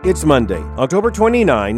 It's Monday, October 29,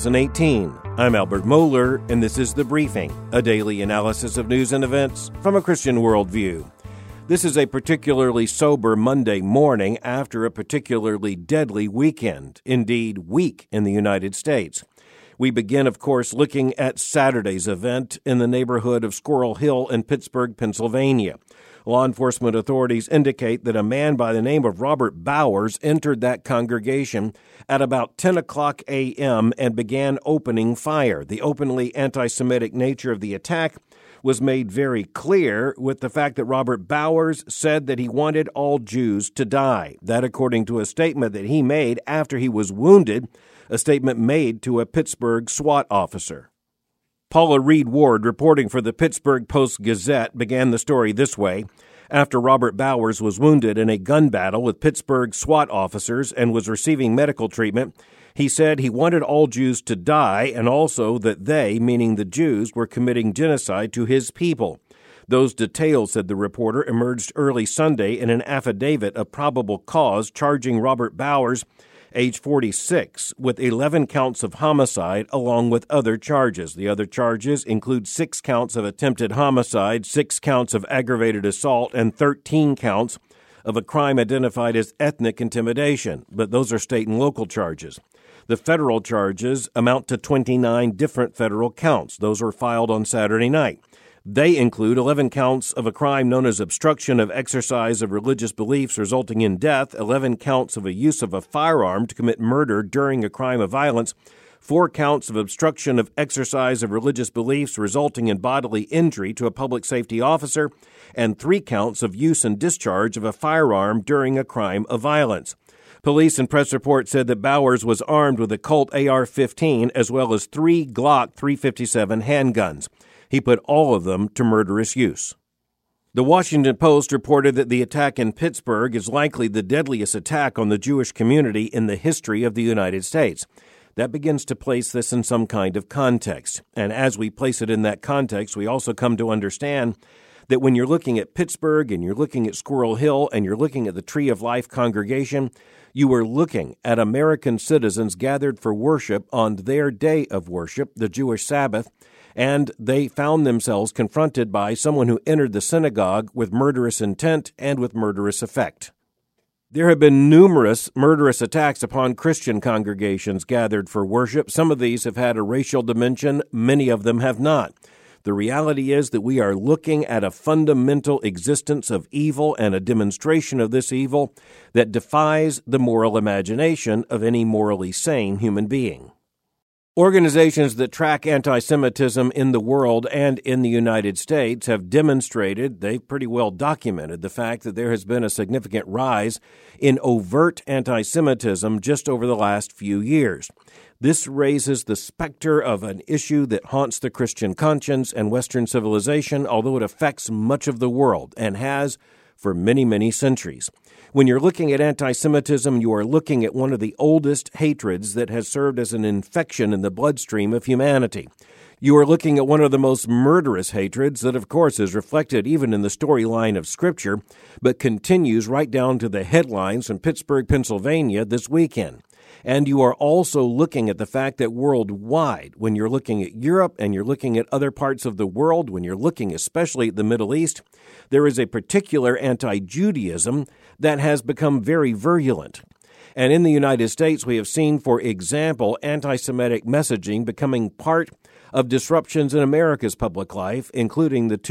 2018. I'm Albert Mohler, and this is The Briefing, a daily analysis of news and events from a Christian worldview. This is a particularly sober Monday morning after a particularly deadly weekend, indeed week in the United States. We begin, of course, looking at Saturday's event in the neighborhood of Squirrel Hill in Pittsburgh, Pennsylvania. Law enforcement authorities indicate that a man by the name of Robert Bowers entered that congregation at about 10 o'clock a.m. and began opening fire. The openly anti-Semitic nature of the attack was made very clear with the fact that Robert Bowers said that he wanted all Jews to die. That according to a statement that he made after he was wounded, a statement made to a Pittsburgh SWAT officer. Paula Reed Ward, reporting for the Pittsburgh Post-Gazette, began the story this way. After Robert Bowers was wounded in a gun battle with Pittsburgh SWAT officers and was receiving medical treatment, he said he wanted all Jews to die and also that they, meaning the Jews, were committing genocide to his people. Those details, said the reporter, emerged early Sunday in an affidavit of probable cause charging Robert Bowers, age 46, with 11 counts of homicide along with other charges. The other charges include 6 counts of attempted homicide, 6 counts of aggravated assault, and 13 counts of a crime identified as ethnic intimidation. But those are state and local charges. The federal charges amount to 29 different federal counts. Those were filed on Saturday night. They include 11 counts of a crime known as obstruction of exercise of religious beliefs resulting in death, 11 counts of a use of a firearm to commit murder during a crime of violence, 4 counts of obstruction of exercise of religious beliefs resulting in bodily injury to a public safety officer, and 3 counts of use and discharge of a firearm during a crime of violence. Police and press reports said that Bowers was armed with a Colt AR-15 as well as 3 Glock 357 handguns. He put all of them to murderous use. The Washington Post reported that the attack in Pittsburgh is likely the deadliest attack on the Jewish community in the history of the United States. That begins to place this in some kind of context. And as we place it in that context, we also come to understand that when you're looking at Pittsburgh and you're looking at Squirrel Hill and you're looking at the Tree of Life congregation, you are looking at American citizens gathered for worship on their day of worship, the Jewish Sabbath, and they found themselves confronted by someone who entered the synagogue with murderous intent and with murderous effect. There have been numerous murderous attacks upon Christian congregations gathered for worship. Some of these have had a racial dimension, many of them have not. The reality is that we are looking at a fundamental existence of evil and a demonstration of this evil that defies the moral imagination of any morally sane human being. Organizations that track anti-Semitism in the world and in the United States have demonstrated, they've pretty well documented the fact that there has been a significant rise in overt anti-Semitism just over the last few years. This raises the specter of an issue that haunts the Christian conscience and Western civilization, although it affects much of the world and has for many, many centuries. When you're looking at anti-Semitism, you are looking at one of the oldest hatreds that has served as an infection in the bloodstream of humanity. You are looking at one of the most murderous hatreds that, of course, is reflected even in the storyline of Scripture, but continues right down to the headlines from Pittsburgh, Pennsylvania this weekend. And you are also looking at the fact that worldwide, when you're looking at Europe and you're looking at other parts of the world, when you're looking especially at the Middle East, there is a particular anti-Judaism that has become very virulent. And in the United States, we have seen, for example, anti-Semitic messaging becoming part of disruptions in America's public life, including the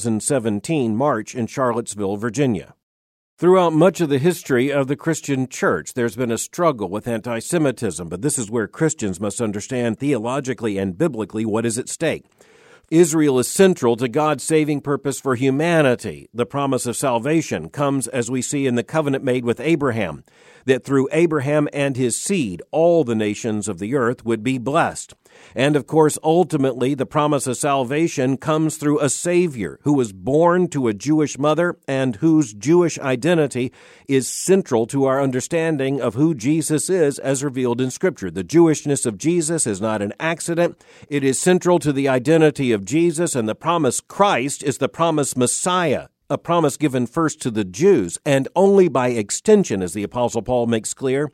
2017 march in Charlottesville, Virginia. Throughout much of the history of the Christian church, there's been a struggle with anti-Semitism, but this is where Christians must understand theologically and biblically what is at stake. Israel is central to God's saving purpose for humanity. The promise of salvation comes, as we see in the covenant made with Abraham, that through Abraham and his seed, all the nations of the earth would be blessed. And, of course, ultimately, the promise of salvation comes through a Savior who was born to a Jewish mother and whose Jewish identity is central to our understanding of who Jesus is as revealed in Scripture. The Jewishness of Jesus is not an accident. It is central to the identity of Jesus, and the promised Christ is the promised Messiah, a promise given first to the Jews, and only by extension, as the Apostle Paul makes clear,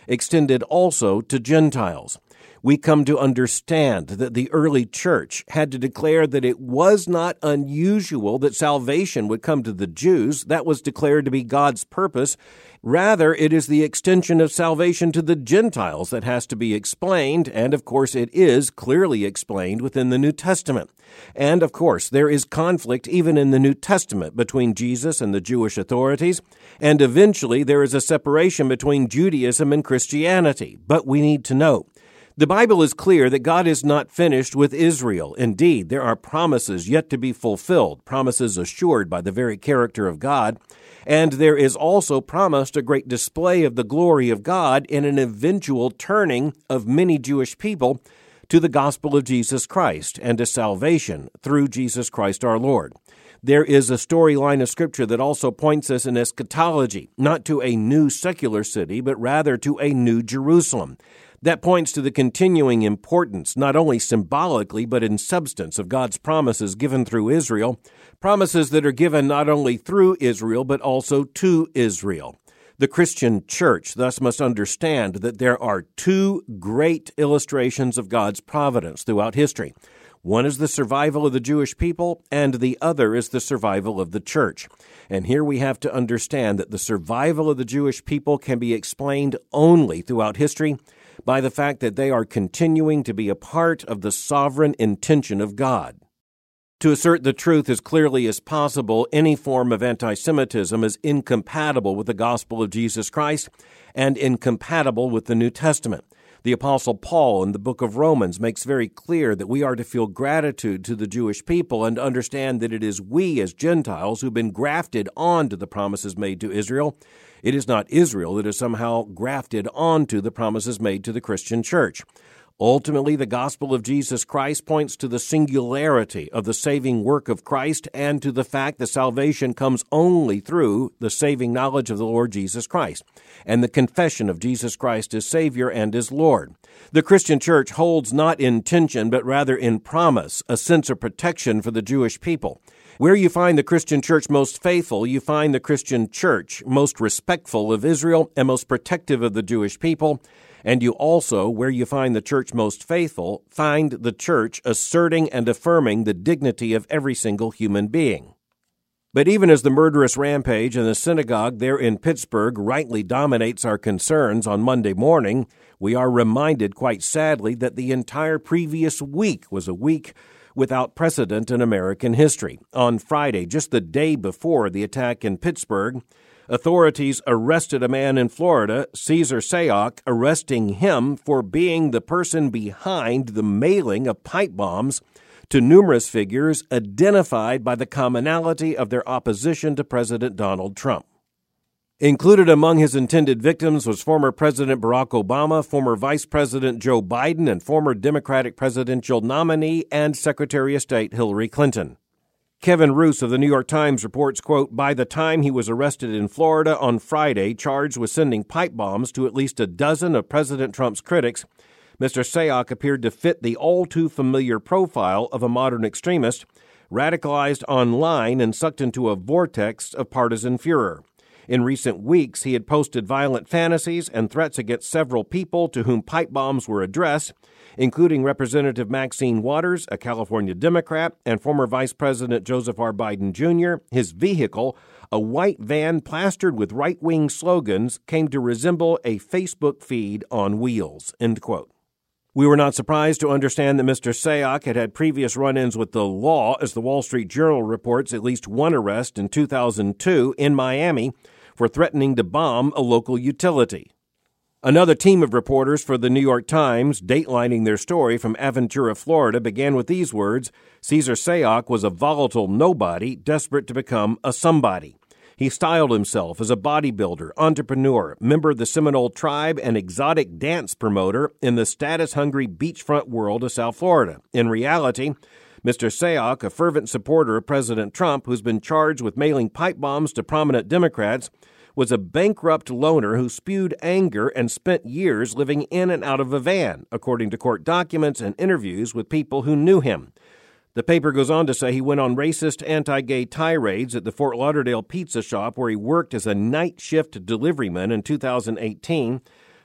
extended also to Gentiles. We come to understand that the early church had to declare that it was not unusual that salvation would come to the Jews. That was declared to be God's purpose. Rather, it is the extension of salvation to the Gentiles that has to be explained, and of course it is clearly explained within the New Testament. And of course, there is conflict even in the New Testament between Jesus and the Jewish authorities, and eventually there is a separation between Judaism and Christianity. But we need to know, the Bible is clear that God is not finished with Israel. Indeed, there are promises yet to be fulfilled, promises assured by the very character of God, and there is also promised a great display of the glory of God in an eventual turning of many Jewish people to the gospel of Jesus Christ and to salvation through Jesus Christ our Lord. There is a storyline of Scripture that also points us in eschatology, not to a new secular city, but rather to a new Jerusalem. That points to the continuing importance, not only symbolically, but in substance, of God's promises given through Israel, promises that are given not only through Israel, but also to Israel. The Christian church thus must understand that there are two great illustrations of God's providence throughout history. One is the survival of the Jewish people, and the other is the survival of the church. And here we have to understand that the survival of the Jewish people can be explained only throughout history by the fact that they are continuing to be a part of the sovereign intention of God. To assert the truth as clearly as possible, any form of anti-Semitism is incompatible with the gospel of Jesus Christ and incompatible with the New Testament. The Apostle Paul in the book of Romans makes very clear that we are to feel gratitude to the Jewish people and understand that it is we as Gentiles who've been grafted onto the promises made to Israel. It is not Israel that is somehow grafted onto the promises made to the Christian church. Ultimately, the gospel of Jesus Christ points to the singularity of the saving work of Christ and to the fact that salvation comes only through the saving knowledge of the Lord Jesus Christ and the confession of Jesus Christ as Savior and as Lord. The Christian church holds not in tension, but rather in promise, a sense of protection for the Jewish people. Where you find the Christian church most faithful, you find the Christian church most respectful of Israel and most protective of the Jewish people. And you also, where you find the church most faithful, find the church asserting and affirming the dignity of every single human being. But even as the murderous rampage in the synagogue there in Pittsburgh rightly dominates our concerns on Monday morning, we are reminded quite sadly that the entire previous week was a week without precedent in American history. On Friday, just the day before the attack in Pittsburgh, authorities arrested a man in Florida, Cesar Sayoc, arresting him for being the person behind the mailing of pipe bombs to numerous figures identified by the commonality of their opposition to President Donald Trump. Included among his intended victims was former President Barack Obama, former Vice President Joe Biden, and former Democratic presidential nominee and Secretary of State Hillary Clinton. Kevin Roose of the New York Times reports, quote, by the time he was arrested in Florida on Friday, charged with sending pipe bombs to at least a dozen of President Trump's critics, Mr. Sayoc appeared to fit the all-too-familiar profile of a modern extremist, radicalized online and sucked into a vortex of partisan furor. In recent weeks, he had posted violent fantasies and threats against several people to whom pipe bombs were addressed, including Representative Maxine Waters, a California Democrat, and former Vice President Joseph R. Biden Jr. His vehicle, a white van plastered with right-wing slogans, came to resemble a Facebook feed on wheels, end quote. We were not surprised to understand that Mr. Sayoc had had previous run-ins with the law, as the Wall Street Journal reports at least one arrest in 2002 in Miami for threatening to bomb a local utility. Another team of reporters for the New York Times, datelining their story from Aventura, Florida, began with these words, Cesar Sayoc was a volatile nobody desperate to become a somebody. He styled himself as a bodybuilder, entrepreneur, member of the Seminole tribe, and exotic dance promoter in the status-hungry beachfront world of South Florida. In reality, Mr. Sayoc, a fervent supporter of President Trump, who's been charged with mailing pipe bombs to prominent Democrats, was a bankrupt loner who spewed anger and spent years living in and out of a van, according to court documents and interviews with people who knew him. The paper goes on to say he went on racist anti-gay tirades at the Fort Lauderdale pizza shop where he worked as a night shift deliveryman in 2018,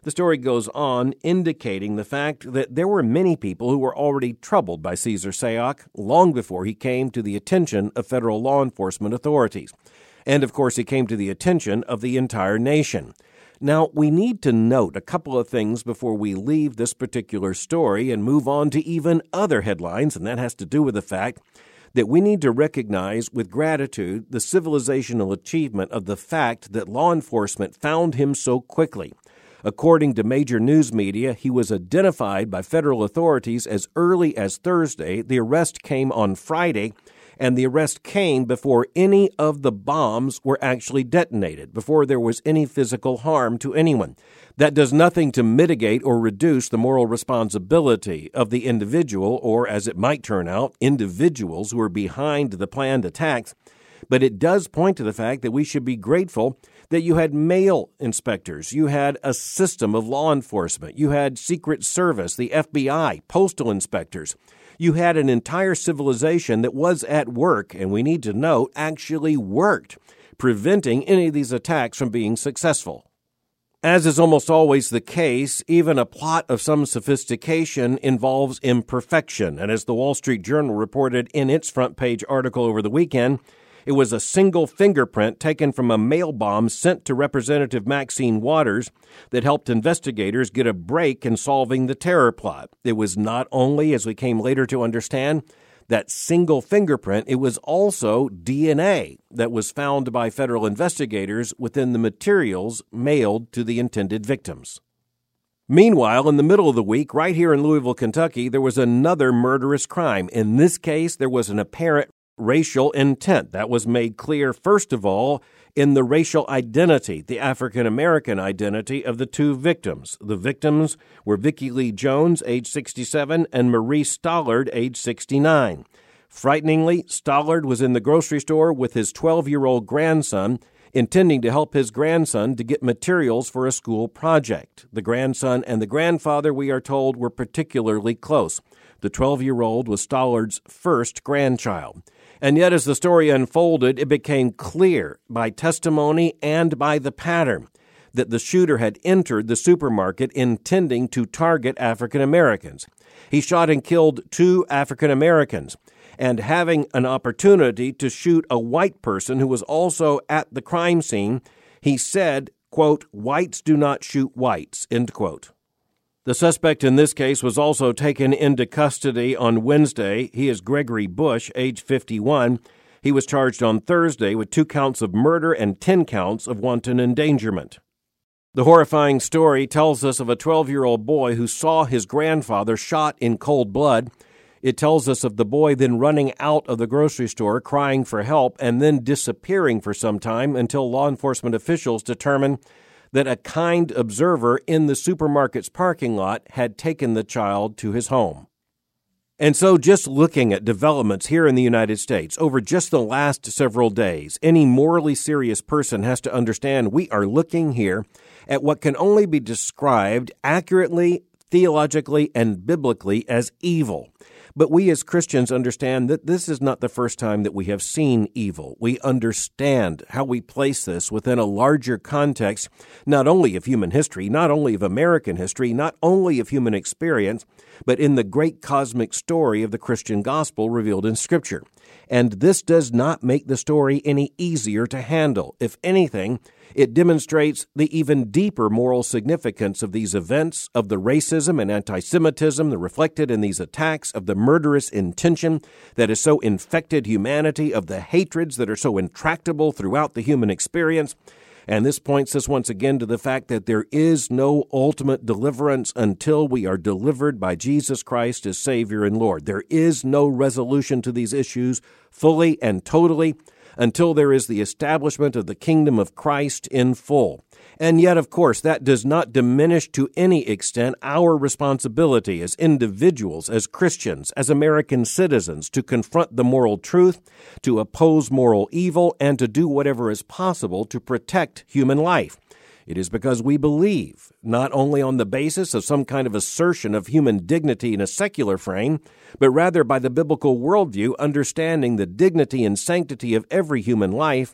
The story goes on, indicating the fact that there were many people who were already troubled by Cesar Sayoc long before he came to the attention of federal law enforcement authorities. And, of course, he came to the attention of the entire nation. Now, we need to note a couple of things before we leave this particular story and move on to even other headlines, and that has to do with the fact that we need to recognize with gratitude the civilizational achievement of the fact that law enforcement found him so quickly. According to major news media, he was identified by federal authorities as early as Thursday. The arrest came on Friday, and the arrest came before any of the bombs were actually detonated, before there was any physical harm to anyone. That does nothing to mitigate or reduce the moral responsibility of the individual, or as it might turn out, individuals who are behind the planned attacks. But it does point to the fact that we should be grateful that you had male inspectors, you had a system of law enforcement, you had Secret Service, the FBI, postal inspectors. You had an entire civilization that was at work, and we need to note, actually worked, preventing any of these attacks from being successful. As is almost always the case, even a plot of some sophistication involves imperfection. And as the Wall Street Journal reported in its front page article over the weekend, it was a single fingerprint taken from a mail bomb sent to Representative Maxine Waters that helped investigators get a break in solving the terror plot. It was not only, as we came later to understand, that single fingerprint, it was also DNA that was found by federal investigators within the materials mailed to the intended victims. Meanwhile, in the middle of the week, right here in Louisville, Kentucky, there was another murderous crime. In this case, there was an apparent racial intent. That was made clear, first of all, in the racial identity, the African-American identity of the two victims. The victims were Vicki Lee Jones, age 67, and Marie Stollard, age 69. Frighteningly, Stollard was in the grocery store with his 12-year-old grandson, intending to help his grandson to get materials for a school project. The grandson and the grandfather, we are told, were particularly close. The 12-year-old was Stollard's first grandchild. And yet, as the story unfolded, it became clear by testimony and by the pattern that the shooter had entered the supermarket intending to target African Americans. He shot and killed 2 African Americans, and having an opportunity to shoot a white person who was also at the crime scene, he said, quote, "Whites do not shoot whites," end quote. The suspect in this case was also taken into custody on Wednesday. He is Gregory Bush, age 51. He was charged on Thursday with 2 counts of murder and 10 counts of wanton endangerment. The horrifying story tells us of a 12-year-old boy who saw his grandfather shot in cold blood. It tells us of the boy then running out of the grocery store crying for help and then disappearing for some time until law enforcement officials determined that a kind observer in the supermarket's parking lot had taken the child to his home. And so just looking at developments here in the United States over just the last several days, any morally serious person has to understand we are looking here at what can only be described accurately, theologically, and biblically as evil. But we as Christians understand that this is not the first time that we have seen evil. We understand how we place this within a larger context, not only of human history, not only of American history, not only of human experience, but in the great cosmic story of the Christian gospel revealed in Scripture. And this does not make the story any easier to handle. If anything, it demonstrates the even deeper moral significance of these events, of the racism and anti-Semitism that reflected in these attacks, of the murderous intention that has so infected humanity, of the hatreds that are so intractable throughout the human experience. And this points us once again to the fact that there is no ultimate deliverance until we are delivered by Jesus Christ as Savior and Lord. There is no resolution to these issues fully and totally until there is the establishment of the kingdom of Christ in full. And yet, of course, that does not diminish to any extent our responsibility as individuals, as Christians, as American citizens to confront the moral truth, to oppose moral evil, and to do whatever is possible to protect human life. It is because we believe, not only on the basis of some kind of assertion of human dignity in a secular frame, but rather by the biblical worldview, understanding the dignity and sanctity of every human life,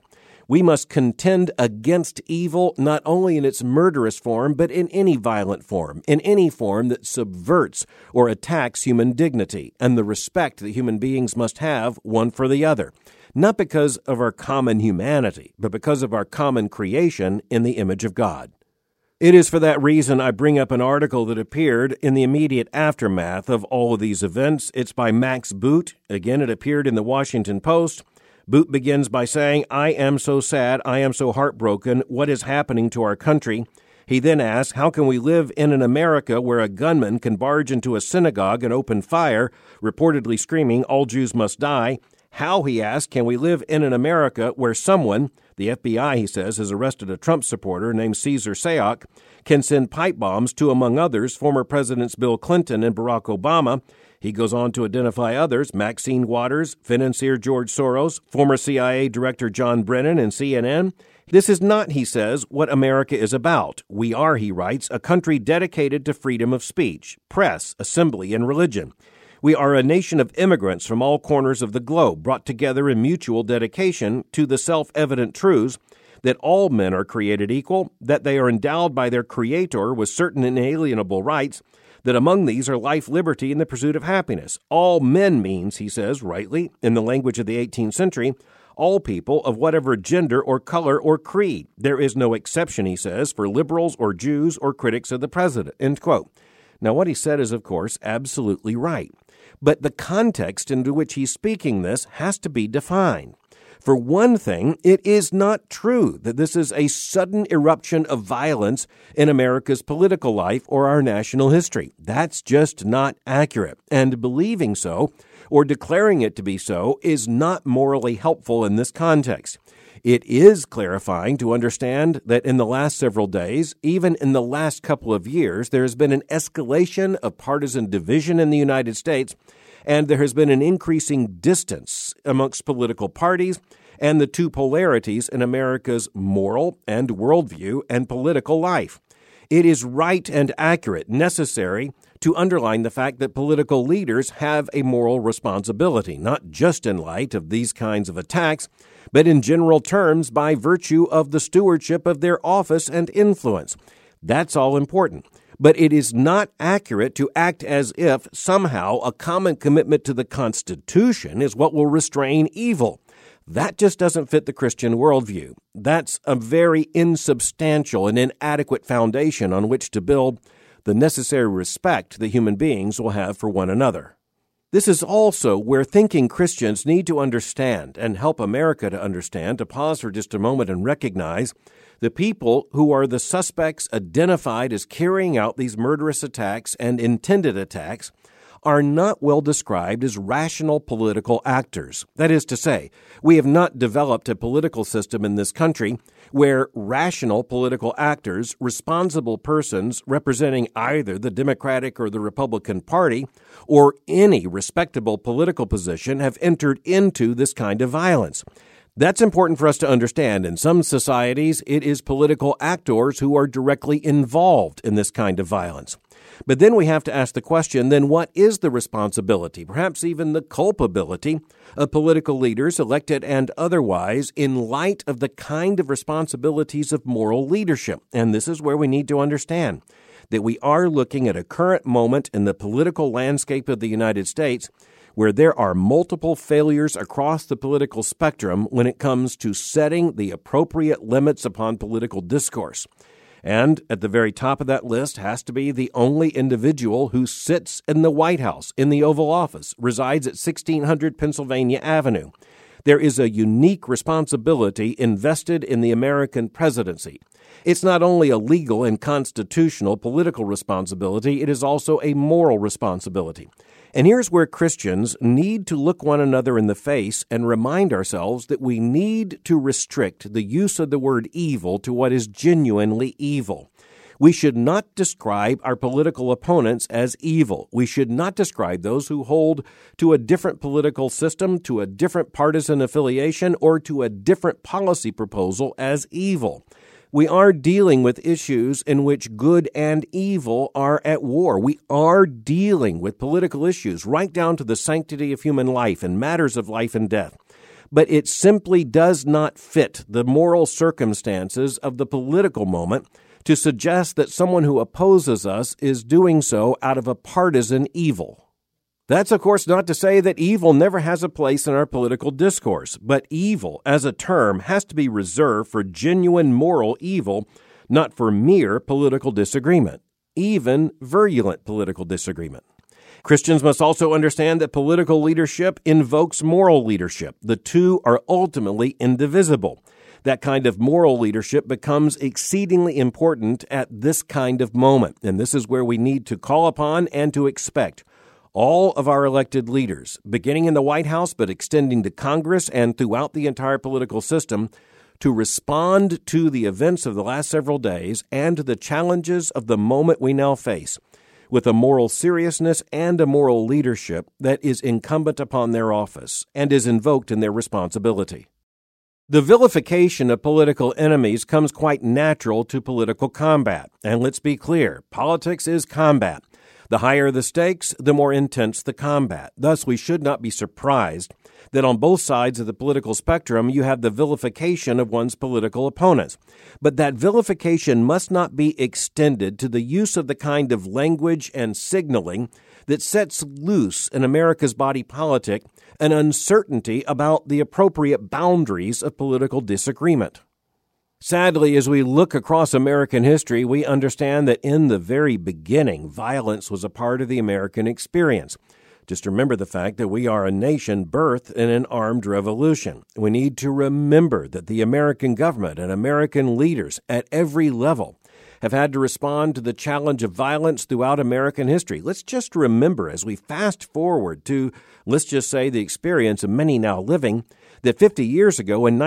We must contend against evil not only in its murderous form, but in any violent form, in any form that subverts or attacks human dignity and the respect that human beings must have one for the other, not because of our common humanity, but because of our common creation in the image of God. It is for that reason I bring up an article that appeared in the immediate aftermath of all of these events. It's by Max Boot. Again, it appeared in the Washington Post. Boot begins by saying, "I am so sad, I am so heartbroken, what is happening to our country?" He then asks, how can we live in an America where a gunman can barge into a synagogue and open fire, reportedly screaming, "All Jews must die"? How, he asks, can we live in an America where someone, the FBI, he says, has arrested a Trump supporter named Cesar Sayoc, can send pipe bombs to, among others, former Presidents Bill Clinton and Barack Obama? He goes on to identify others, Maxine Waters, financier George Soros, former CIA Director John Brennan, and CNN. This is not, he says, what America is about. We are, he writes, a country dedicated to freedom of speech, press, assembly, and religion. We are a nation of immigrants from all corners of the globe, brought together in mutual dedication to the self-evident truths that all men are created equal, that they are endowed by their Creator with certain inalienable rights, that among these are life, liberty, and the pursuit of happiness. All men means, he says, rightly, in the language of the 18th century, all people of whatever gender or color or creed. There is no exception, he says, for liberals or Jews or critics of the president, end quote. Now, what he said is, of course, absolutely right. But the context into which he's speaking this has to be defined. For one thing, it is not true that this is a sudden eruption of violence in America's political life or our national history. That's just not accurate. And believing so, or declaring it to be so, is not morally helpful in this context. It is clarifying to understand that in the last several days, even in the last couple of years, there has been an escalation of partisan division in the United States, and there has been an increasing distance amongst political parties and the two polarities in America's moral and worldview and political life. It is right and accurate, necessary, to underline the fact that political leaders have a moral responsibility, not just in light of these kinds of attacks, but in general terms by virtue of the stewardship of their office and influence. That's all important. But it is not accurate to act as if somehow a common commitment to the Constitution is what will restrain evil. That just doesn't fit the Christian worldview. That's a very insubstantial and inadequate foundation on which to build the necessary respect that human beings will have for one another. This is also where thinking Christians need to understand and help America to understand, to pause for just a moment and recognize the people who are the suspects identified as carrying out these murderous attacks and intended attacks are not well described as rational political actors. That is to say, we have not developed a political system in this country where rational political actors, responsible persons representing either the Democratic or the Republican Party or any respectable political position have entered into this kind of violence. That's important for us to understand. In some societies, it is political actors who are directly involved in this kind of violence. But then we have to ask the question, then what is the responsibility, perhaps even the culpability, of political leaders, elected and otherwise, in light of the kind of responsibilities of moral leadership? And this is where we need to understand that we are looking at a current moment in the political landscape of the United States where there are multiple failures across the political spectrum when it comes to setting the appropriate limits upon political discourse. And at the very top of that list has to be the only individual who sits in the White House, in the Oval Office, resides at 1600 Pennsylvania Avenue. There is a unique responsibility invested in the American presidency. It's not only a legal and constitutional political responsibility, it is also a moral responsibility. And here's where Christians need to look one another in the face and remind ourselves that we need to restrict the use of the word evil to what is genuinely evil. We should not describe our political opponents as evil. We should not describe those who hold to a different political system, to a different partisan affiliation, or to a different policy proposal as evil. We are dealing with issues in which good and evil are at war. We are dealing with political issues right down to the sanctity of human life and matters of life and death. but it simply does not fit the moral circumstances of the political moment to suggest that someone who opposes us is doing so out of a partisan evil. That's, of course, not to say that evil never has a place in our political discourse, but evil as a term has to be reserved for genuine moral evil, not for mere political disagreement, even virulent political disagreement. Christians must also understand that political leadership invokes moral leadership. The two are ultimately indivisible. That kind of moral leadership becomes exceedingly important at this kind of moment, and this is where we need to call upon and to expect all of our elected leaders, beginning in the White House but extending to Congress and throughout the entire political system, to respond to the events of the last several days and to the challenges of the moment we now face with a moral seriousness and a moral leadership that is incumbent upon their office and is invoked in their responsibility. The vilification of political enemies comes quite natural to political combat. And let's be clear, politics is combat. The higher the stakes, the more intense the combat. Thus, we should not be surprised that on both sides of the political spectrum you have the vilification of one's political opponents. But that vilification must not be extended to the use of the kind of language and signaling that sets loose in America's body politic an uncertainty about the appropriate boundaries of political disagreement. Sadly, as we look across American history, we understand that in the very beginning, violence was a part of the American experience. Just remember the fact that we are a nation birthed in an armed revolution. We need to remember that the American government and American leaders at every level have had to respond to the challenge of violence throughout American history. Let's just remember, as we fast forward to, let's just say, the experience of many now living, that 50 years ago in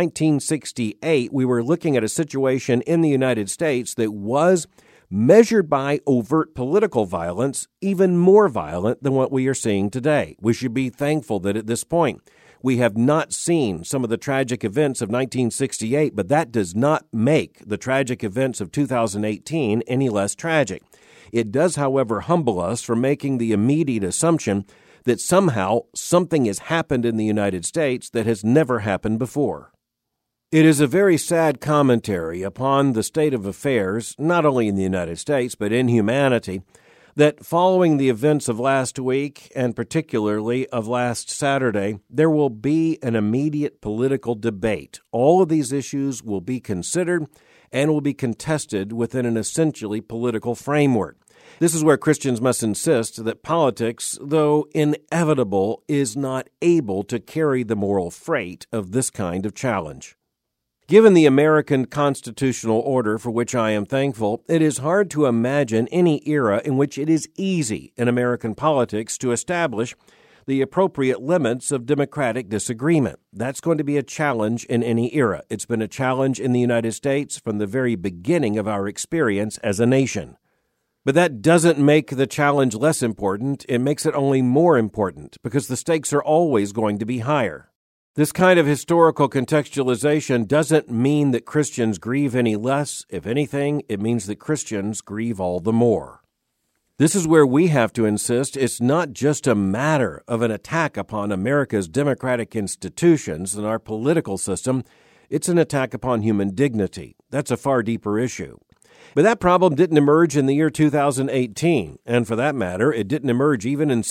1968, we were looking at a situation in the United States that was, measured by overt political violence, even more violent than what we are seeing today. We should be thankful that at this point we have not seen some of the tragic events of 1968, but that does not make the tragic events of 2018 any less tragic. It does, however, humble us from making the immediate assumption that somehow something has happened in the United States that has never happened before. It is a very sad commentary upon the state of affairs, not only in the United States, but in humanity, that following the events of last week, and particularly of last Saturday, there will be an immediate political debate. All of these issues will be considered and will be contested within an essentially political framework. This is where Christians must insist that politics, though inevitable, is not able to carry the moral freight of this kind of challenge. Given the American constitutional order for which I am thankful, it is hard to imagine any era in which it is easy in American politics to establish the appropriate limits of democratic disagreement. That's going to be a challenge in any era. It's been a challenge in the United States from the very beginning of our experience as a nation. But that doesn't make the challenge less important. It makes it only more important because the stakes are always going to be higher. This kind of historical contextualization doesn't mean that Christians grieve any less. If anything, it means that Christians grieve all the more. This is where we have to insist it's not just a matter of an attack upon America's democratic institutions and our political system. It's an attack upon human dignity. That's a far deeper issue. But that problem didn't emerge in the year 2018, and for that matter, it didn't emerge even in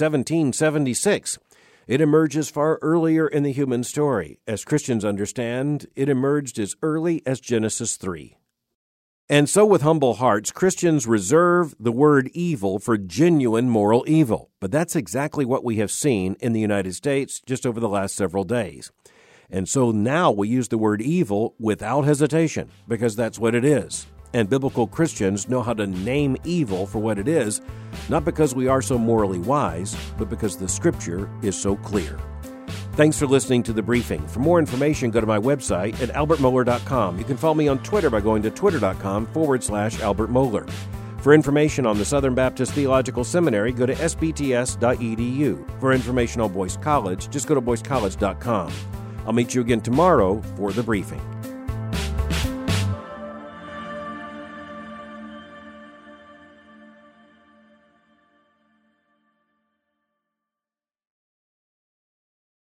1776. It emerges far earlier in the human story. As Christians understand, it emerged as early as Genesis 3. And so with humble hearts, Christians reserve the word evil for genuine moral evil. But that's exactly what we have seen in the United States just over the last several days. And so now we use the word evil without hesitation, because that's what it is. And biblical Christians know how to name evil for what it is, not because we are so morally wise, but because the Scripture is so clear. Thanks for listening to The Briefing. For more information, go to my website at albertmohler.com. You can follow me on Twitter by going to twitter.com/Albert Mohler. For information on the Southern Baptist Theological Seminary, go to sbts.edu. For information on Boyce College, just go to boycecollege.com. I'll meet you again tomorrow for The Briefing.